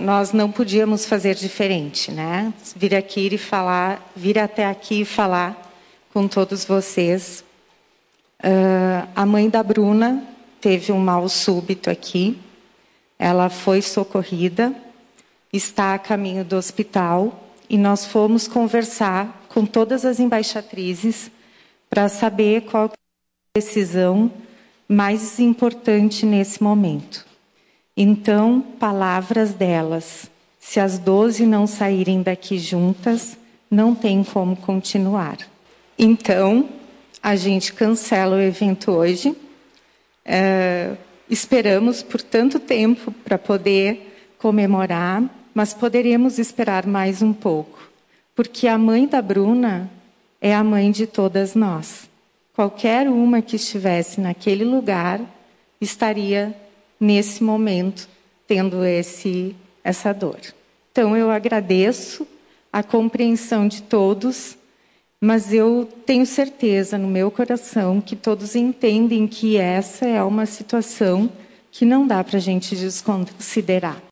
nós não podíamos fazer diferente, né? Vir até aqui e falar com todos vocês. A mãe da Bruna teve um mal súbito aqui. Ela foi socorrida, está a caminho do hospital e nós fomos conversar com todas as embaixatrizes para saber qual é a decisão mais importante nesse momento. Então, palavras delas: se as 12 não saírem daqui juntas, não tem como continuar. Então, a gente cancela o evento hoje. Esperamos por tanto tempo para poder comemorar, mas poderemos esperar mais um pouco, porque a mãe da Bruna é a mãe de todas nós. Qualquer uma que estivesse naquele lugar estaria, nesse momento, tendo essa dor. Então, eu agradeço a compreensão de todos, mas eu tenho certeza no meu coração que todos entendem que essa é uma situação que não dá para a gente desconsiderar.